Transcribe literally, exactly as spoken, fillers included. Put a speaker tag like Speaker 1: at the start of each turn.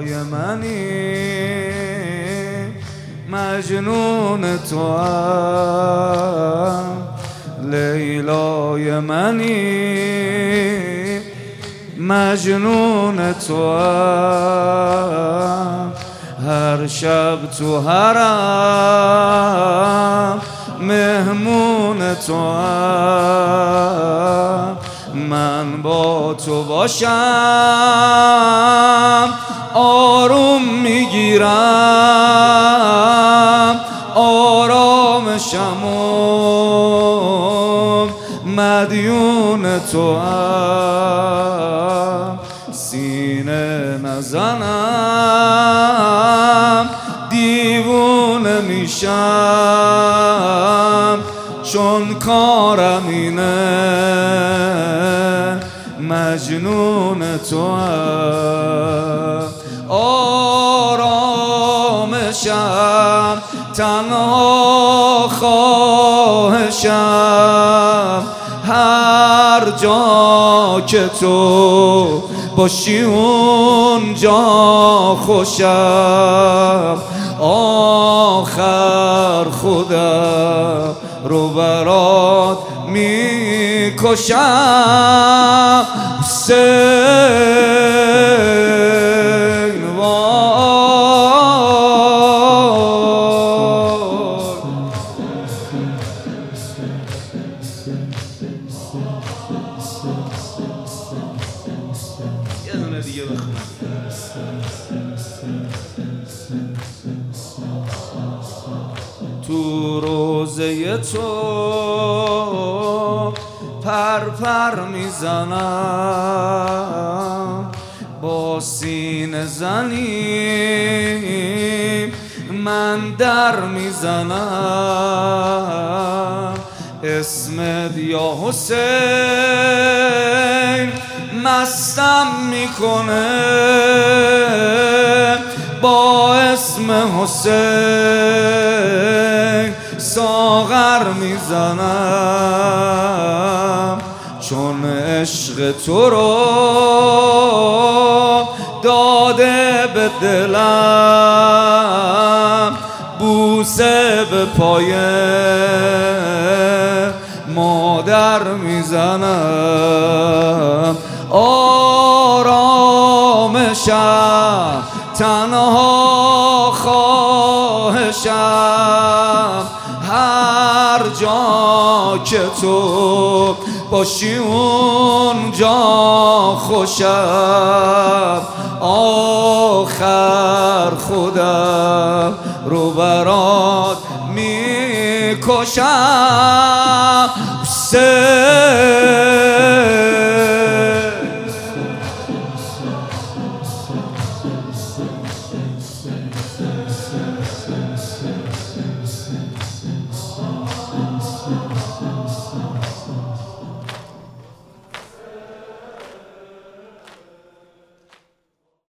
Speaker 1: لیلای منی مجنون تو هم لیلای منی مجنون تو هم هر شب تو حرم مهمون تو هم من با تو باشم آروم میگیرم آرامشم و مدیون تو هم سینه نزنم دیوونه میشم چون کارم اینه مجنون تو هم آرامشم تنها خواهشم هر جا که تو باشی اونجا خوشم آخر خودم رو برات میکشم حسین یه دونه دیگه بخونم. تو روزه تو پر پر میزنم با سینه زنی من در میزنم اسمت یا حسین مستم میکنه با اسم حسین ساغر میزنم چون عشق تو رو داده به دلم بوسه به پای مادر میزنم آرامشم تنها خواهشم هر جا که تو باشی اونجا خوشم آخر خودم رو برات میکشم حسین